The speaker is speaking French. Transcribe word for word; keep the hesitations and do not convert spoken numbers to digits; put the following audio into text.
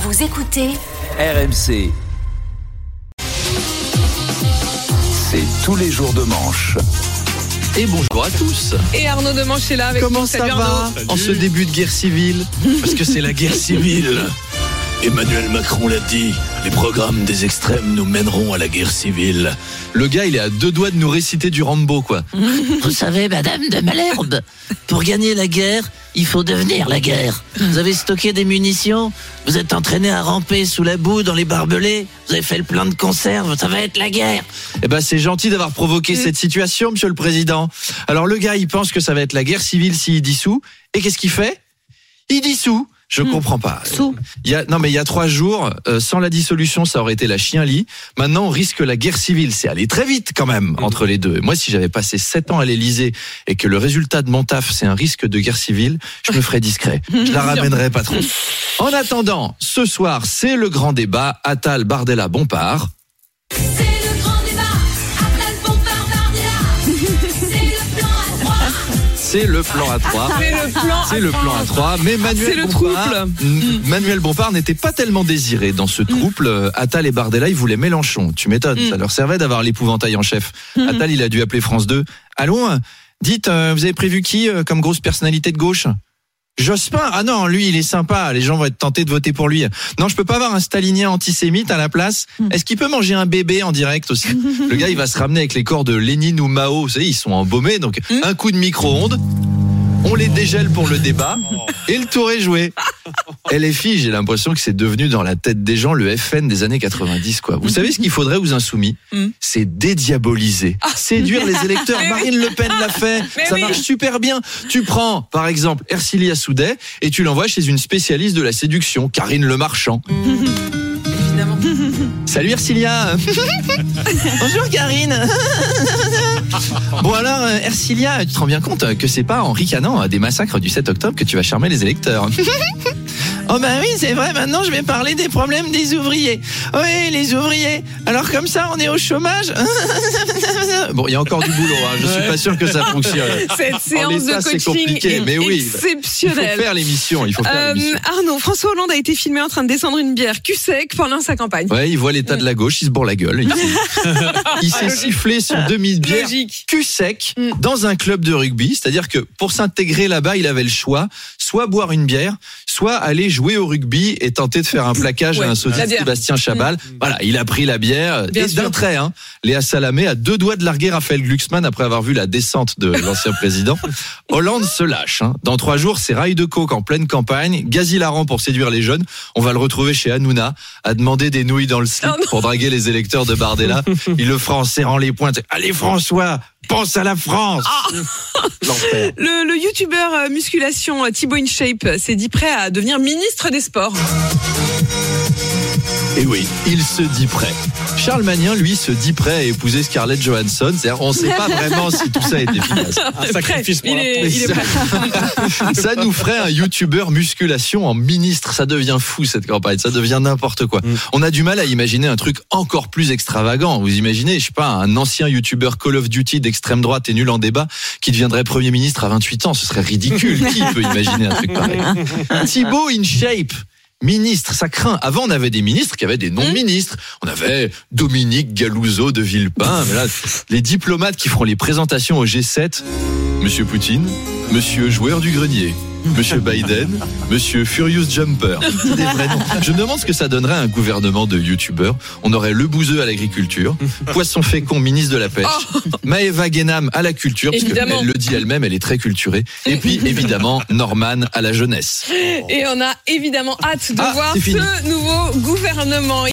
Vous écoutez R M C. C'est tous les jours de manche. Et bonjour à tous. Et Arnaud Demanche est là avec Comment nous. ça Salut va Arnaud. en ce début de guerre civile? Parce que c'est la guerre civile. Emmanuel Macron l'a dit, les programmes des extrêmes nous mèneront à la guerre civile. Le gars, il est à deux doigts de nous réciter du Rambo, quoi. Vous savez, Madame de Malherbe, pour gagner la guerre, il faut devenir la guerre. Vous avez stocké des munitions, vous êtes entraîné à ramper sous la boue dans les barbelés, vous avez fait le plein de conserves, ça va être la guerre. Eh ben, c'est gentil d'avoir provoqué cette situation, monsieur le président. Alors, le gars, il pense que ça va être la guerre civile s'il dissout. Et qu'est-ce qu'il fait? Il dissout. Je mmh. comprends pas. Sous. Il y a, non mais il y a trois jours, euh, sans la dissolution, ça aurait été la chienlit. Maintenant, on risque la guerre civile. C'est allé très vite quand même mmh. entre les deux. Et moi, si j'avais passé sept ans à l'Élysée et que le résultat de mon taf, c'est un risque de guerre civile, je me ferais discret. Je la ramènerais pas trop. En attendant, ce soir, c'est le grand débat. Attal, Bardella, Bompard. C'est le plan à trois. C'est le plan C'est le plan à trois. Mais Manuel C'est le Bompard, trouble. Manuel Bompard n'était pas tellement désiré dans ce trouble. Attal et Bardella, ils voulaient Mélenchon. Tu m'étonnes, mm. ça leur servait d'avoir l'épouvantail en chef. Mm. Attal, il a dû appeler France deux. Allô, dites, euh, vous avez prévu qui euh, comme grosse personnalité de gauche? Jospin? Ah non, lui, il est sympa. Les gens vont être tentés de voter pour lui. Non, je peux pas avoir un stalinien antisémite à la place. Est-ce qu'il peut manger un bébé en direct aussi? Le gars, il va se ramener avec les corps de Lénine ou Mao. Vous savez, ils sont embaumés. Donc, un coup de micro-ondes. On les dégèle pour le débat. Et le tour est joué. Et les filles, j'ai l'impression que c'est devenu dans la tête des gens le F N des années quatre-vingt-dix, quoi. Vous savez ce qu'il faudrait aux insoumis? C'est dédiaboliser. Séduire les électeurs. Marine Le Pen l'a fait. Mais Ça oui. marche super bien. Tu prends, par exemple, Ercilia Soudet et tu l'envoies chez une spécialiste de la séduction, Karine Le Marchand. Évidemment. Salut Ercilia. Bonjour Karine. Bon alors euh, Ercilia, tu te rends bien compte que c'est pas en ricanant à des massacres du sept octobre que tu vas charmer les électeurs. Oh bah oui, c'est vrai, maintenant je vais parler des problèmes des ouvriers. Oui, les ouvriers. Alors comme ça, on est au chômage. Bon, il y a encore du boulot, hein. Je suis pas sûr que ça fonctionne. Cette En séance l'état, de c'est coaching compliqué, est mais oui. Il exceptionnelle. faut faire l'émission, il faut faire Euh, l'émission. Arnaud, François Hollande a été filmé en train de descendre une bière cul sec pendant sa campagne. Ouais, il voit l'état de la gauche, il se bourre la gueule. Il s'est, il s'est sifflé son demi-bière Logique. cul sec Mm. dans un club de rugby. C'est-à-dire que pour s'intégrer là-bas, il avait le choix, soit boire une bière, soit aller jouer au rugby et tenter de faire un plaquage Ouais, à un sosie la de bière. Sébastien Chabal. Mm. Voilà, il a pris la bière Bien et sûr. d'un trait. Hein, Léa Salamé a deux doigts de larguer Raphaël Glucksmann après avoir vu la descente de l'ancien président. Hollande se lâche. Hein. Dans trois jours, c'est rail de coke en pleine campagne, gaz hilarant pour séduire les jeunes. On va le retrouver chez Hanouna à demander des nouilles dans le slip Oh non. pour draguer les électeurs de Bardella. Il le fera en serrant les poings. Allez François, pense à la France. L'enfer. Le, le youtubeur euh, musculation euh, Thibaut InShape euh, s'est dit prêt à devenir ministre des Sports. Et oui, il se dit prêt. Charles Magnin, lui, se dit prêt à épouser Scarlett Johansson. C'est-à-dire, on ne sait pas vraiment si tout ça est efficace. Un sacrifice Prêt. pour Il la est, il est prêt. Ça nous ferait un youtubeur musculation en ministre. Ça devient fou, cette campagne. Ça devient n'importe quoi. Mm. On a du mal à imaginer un truc encore plus extravagant. Vous imaginez, je sais pas, un ancien youtubeur Call of Duty d'extrême droite et nul en débat qui deviendrait Premier ministre à vingt-huit ans. Ce serait ridicule. Qui peut imaginer un truc pareil? Thibaut InShape. Ministre, ça craint. Avant, on avait des ministres qui avaient des noms de ministres. On avait Dominique Galouzeau de Villepin. Mais là, les diplomates qui feront les présentations au G sept. Monsieur Poutine, Monsieur Joueur du Grenier, Monsieur Biden, Monsieur Furious Jumper. C'est des vrais noms. Je me demande ce que ça donnerait à un gouvernement de youtubeurs. On aurait Le Bouzeux à l'agriculture, Poisson Fécond, ministre de la Pêche, Oh. Maëva Guénam à la culture, parce Évidemment. qu'elle le dit elle-même, elle est très culturée. Et puis, évidemment, Norman à la jeunesse. Et on a évidemment hâte de Ah, voir c'est fini. ce nouveau gouvernement.